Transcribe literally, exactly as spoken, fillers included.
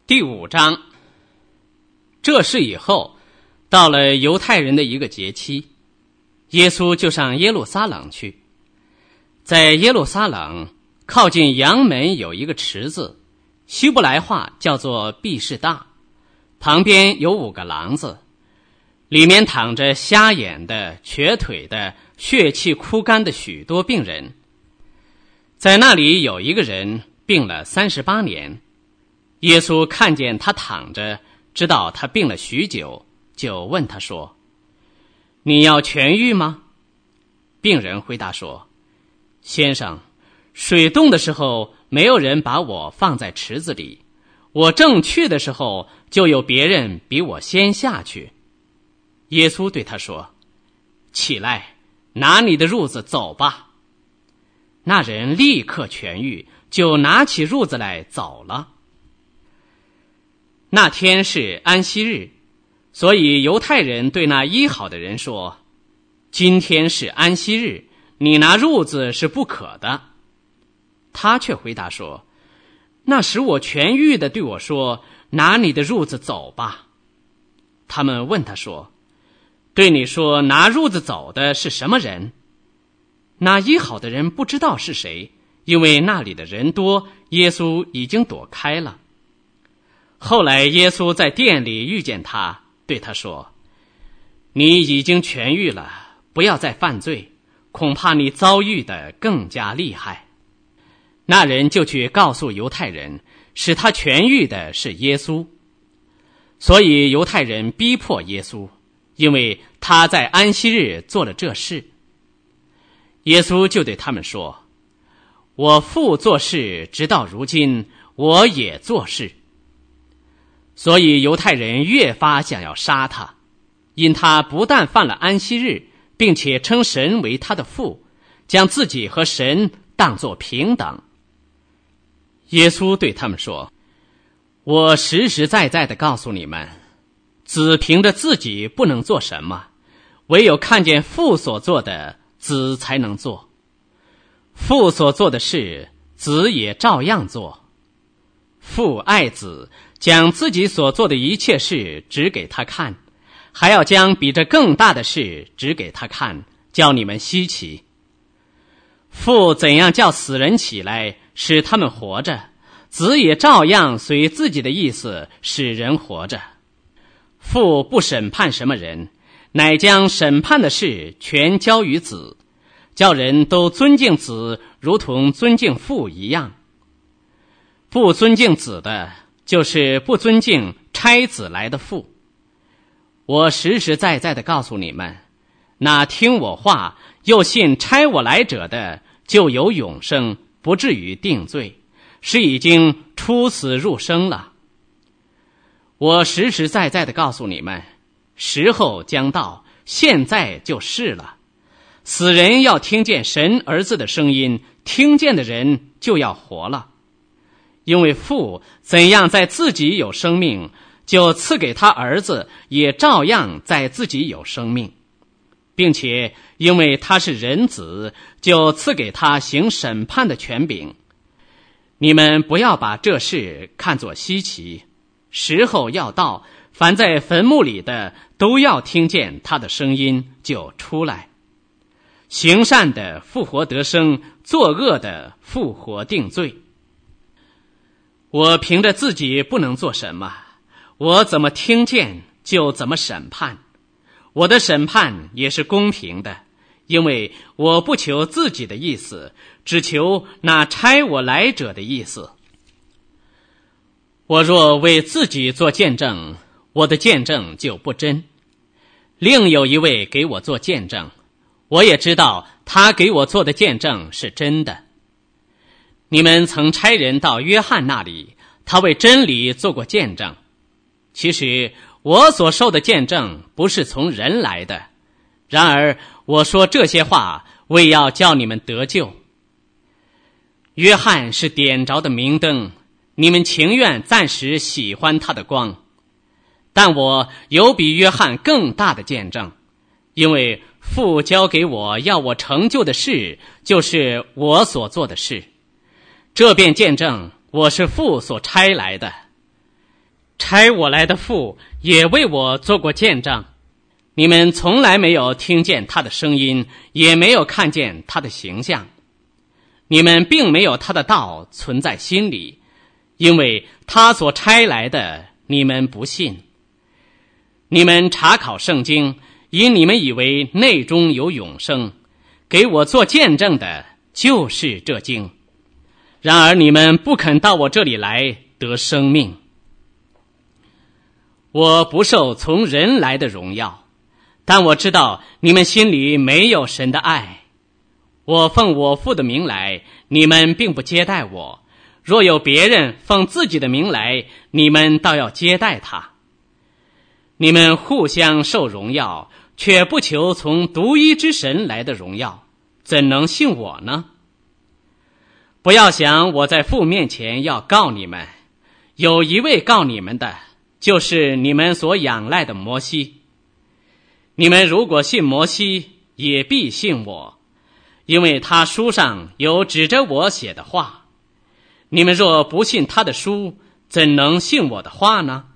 第五章。这事以后，到了犹太人的一个节期，耶稣就上耶路撒冷去。在耶路撒冷靠近阳门有一个池子，希伯来话叫做毕士大，旁边有五个廊子，里面躺着瞎眼的、瘸腿的、血气枯干的许多病人。在那里有一个人病了三十八年，耶稣看见他躺着，知道他病了许久，就问他说：你要痊愈吗？病人回答说：先生，水动的时候没有人把我放在池子里，我正去的时候就有别人比我先下去。耶稣对他说：起来，拿你的褥子走吧。那人立刻痊愈，就拿起褥子来走了。那天是安息日，所以犹太人对那医好的人说：今天是安息日，你拿褥子是不可的。他却回答说：那使我痊愈的对我说，拿你的褥子走吧。他们问他说：对你说拿褥子走的是什么人？那医好的人不知道是谁，因为那里的人多，耶稣已经躲开了。后来耶稣在店里遇见他，对他说：你已经痊愈了，不要再犯罪，恐怕你遭遇的更加厉害。那人就去告诉犹太人，使他痊愈的是耶稣。所以犹太人逼迫耶稣，因为他在安息日做了这事。耶稣就对他们说：我父做事直到如今，我也做事。所以犹太人越发想要杀他，因他不但犯了安息日，并且称神为他的父，将自己和神当作平等。耶稣对他们说：我实实在在地告诉你们，子凭着自己不能做什么，唯有看见父所做的，子才能做。父所做的事，子也照样做。父爱子，将自己所做的一切事指给他看，还要将比这更大的事指给他看，叫你们稀奇。父怎样叫死人起来，使他们活着，子也照样随自己的意思使人活着。父不审判什么人，乃将审判的事全交于子，叫人都尊敬子，如同尊敬父一样。不尊敬子的，就是不尊敬差子来的父。我实实在在地告诉你们，那听我话又信差我来者的，就有永生，不至于定罪，是已经出死入生了。我实实在在地告诉你们，时候将到，现在就是了。死人要听见神儿子的声音，听见的人就要活了。因为父怎样在自己有生命，就赐给他儿子，也照样在自己有生命，并且因为他是人子，就赐给他行审判的权柄。你们不要把这事看作稀奇，时候要到，凡在坟墓里的都要听见他的声音，就出来。行善的复活得生，作恶的复活定罪。我凭着自己不能做什么，我怎么听见就怎么审判。我的审判也是公平的，因为我不求自己的意思，只求那差我来者的意思。我若为自己做见证，我的见证就不真。另有一位给我做见证，我也知道他给我做的见证是真的。你们曾差人到约翰那里，他为真理做过见证。其实我所受的见证不是从人来的，然而我说这些话，为要叫你们得救。约翰是点着的明灯，你们情愿暂时喜欢他的光，但我有比约翰更大的见证，因为父交给我要我成就的事，就是我所做的事。这便见证我是父所差来的。 差我来的父也为我做过见证。你们从来没有听见他的声音，也没有看见他的形象。你们并没有他的道存在心里，因为他所差来的你们不信。你们查考圣经，因你们以为内中有永生，给我做见证的就是这经。然而你们不肯到我这里来得生命。我不受从人来的荣耀，但我知道你们心里没有神的爱。我奉我父的名来，你们并不接待我；若有别人奉自己的名来，你们倒要接待他。你们互相受荣耀，却不求从独一之神来的荣耀，怎能信我呢？不要想我在父面前要告你们，有一位告你们的，就是你们所仰赖的摩西。你们如果信摩西，也必信我，因为他书上有指着我写的话。你们若不信他的书，怎能信我的话呢？